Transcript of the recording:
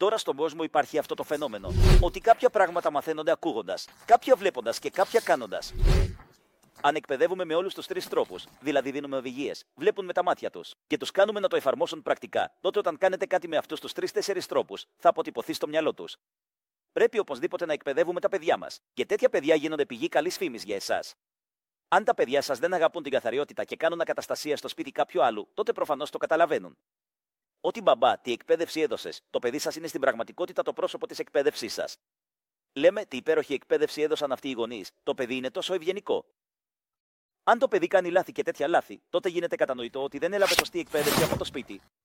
Τώρα στον κόσμο υπάρχει αυτό το φαινόμενο, ότι κάποια πράγματα μαθαίνονται ακούγοντας, κάποια βλέποντας και κάποια κάνοντας. Αν εκπαιδεύουμε με όλους τους τρεις τρόπους, δηλαδή δίνουμε οδηγίες, βλέπουν με τα μάτια τους και τους κάνουμε να το εφαρμόσουν πρακτικά, τότε όταν κάνετε κάτι με αυτούς τους 3-4 τρόπους, θα αποτυπωθεί στο μυαλό τους. Πρέπει οπωσδήποτε να εκπαιδεύουμε τα παιδιά μας, και τέτοια παιδιά γίνονται πηγή καλής φήμης για εσάς. Αν τα παιδιά σας δεν αγαπούν την καθαριότητα και κάνουν ακαταστασία στο σπίτι κάποιου άλλου, τότε προφανώς το καταλαβαίνουν. Ό,τι μπαμπά, τι εκπαίδευση έδωσες, το παιδί σας είναι στην πραγματικότητα το πρόσωπο της εκπαίδευσής σας. Λέμε τι υπέροχη εκπαίδευση έδωσαν αυτοί οι γονείς, το παιδί είναι τόσο ευγενικό. Αν το παιδί κάνει λάθη και τέτοια λάθη, τότε γίνεται κατανοητό ότι δεν έλαβε σωστή εκπαίδευση από το σπίτι.